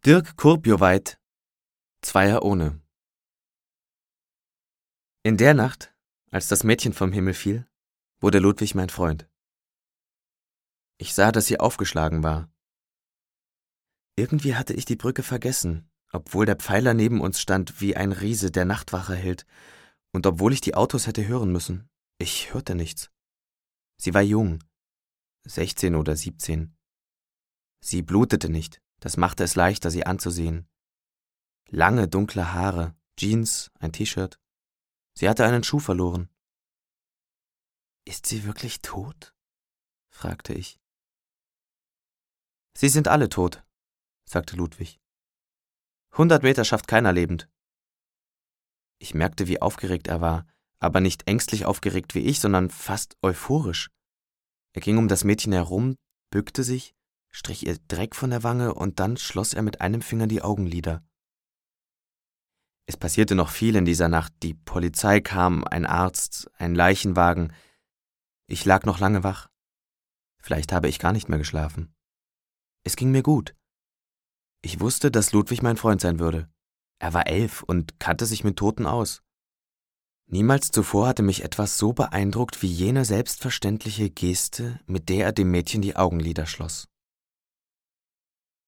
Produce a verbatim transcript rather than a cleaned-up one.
Dirk Kurbjuweit, Zweier ohne. In der Nacht, als das Mädchen vom Himmel fiel, wurde Ludwig mein Freund. Ich sah, dass sie aufgeschlagen war. Irgendwie hatte ich die Brücke vergessen, obwohl der Pfeiler neben uns stand wie ein Riese, der Nachtwache hält, und obwohl ich die Autos hätte hören müssen. Ich hörte nichts. Sie war jung, sechzehn oder siebzehn. Sie blutete nicht, das machte es leichter, sie anzusehen. Lange, dunkle Haare, Jeans, ein T-Shirt. Sie hatte einen Schuh verloren. »Ist sie wirklich tot?« fragte ich. »Sie sind alle tot«, sagte Ludwig. »Hundert Meter schafft keiner lebend.« Ich merkte, wie aufgeregt er war, aber nicht ängstlich aufgeregt wie ich, sondern fast euphorisch. Er ging um das Mädchen herum, bückte sich, strich ihr Dreck von der Wange und dann schloss er mit einem Finger die Augenlider. Es passierte noch viel in dieser Nacht. Die Polizei kam, ein Arzt, ein Leichenwagen. Ich lag noch lange wach. Vielleicht habe ich gar nicht mehr geschlafen. Es ging mir gut. Ich wusste, dass Ludwig mein Freund sein würde. Er war elf und kannte sich mit Toten aus. Niemals zuvor hatte mich etwas so beeindruckt wie jene selbstverständliche Geste, mit der er dem Mädchen die Augenlider schloss.